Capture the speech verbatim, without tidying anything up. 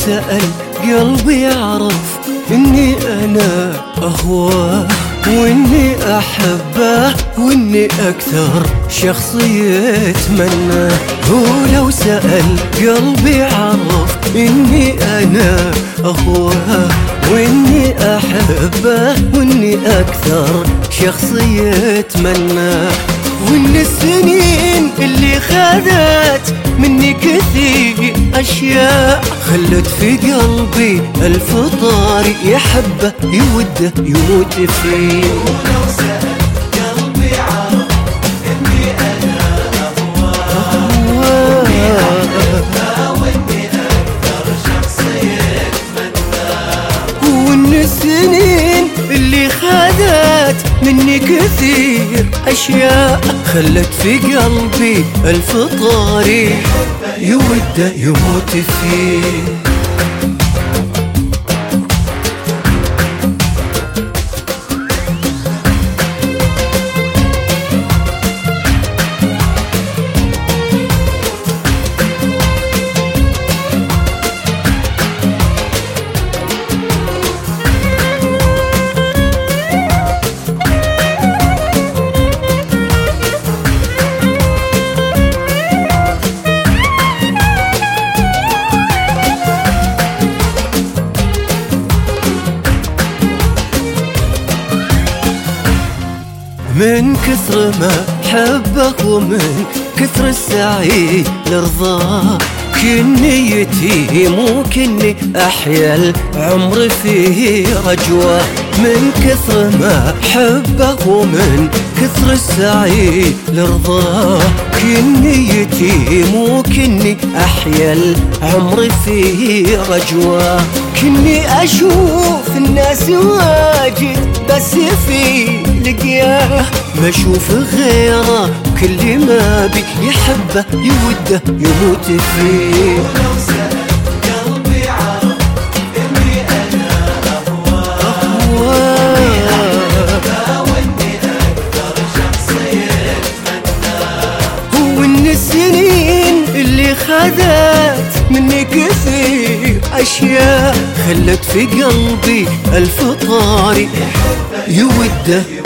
سأل قلبي يعرف إني أنا أهواه وإني أحبه وإني أكثر شخص يتمنى. هو لو سأل قلبي يعرف إني أنا أهواه وإني أحبه وإني أكثر شخص يتمنى. وإن السنين اللي خذت مني كثير أشياء خلت في قلبي ألف طاري يحبه يوده يموت فيه. ولو سأل قلبي عرف إني أنا أهواه وإني أحبه وإني أكثر شخص يتمنى. وإن السنين اللي خذت مني كثير أشياء خلت في قلبي ألف طاري يوده يموت فيه. من كثر ما حبك ومن كثر السعي لرضاه كني يتيم وكني أحيا العمر فيه رجوة. من كثر ما حبك ومن كثر السعي لرضاه كني يتيم وكني أحيا العمر فيه رجوة. كني أشوف الناس واجد بس في لقياه ما اشوف غيره كل ما بي يحبه يوده يموت فيه. ولو سأل قلبي عرف إني أنا أهواه وإني أكثر شخص يتمنى. وإن السنين اللي خذت مني كثير أشياء خلت في قلبي ألف طاري يوده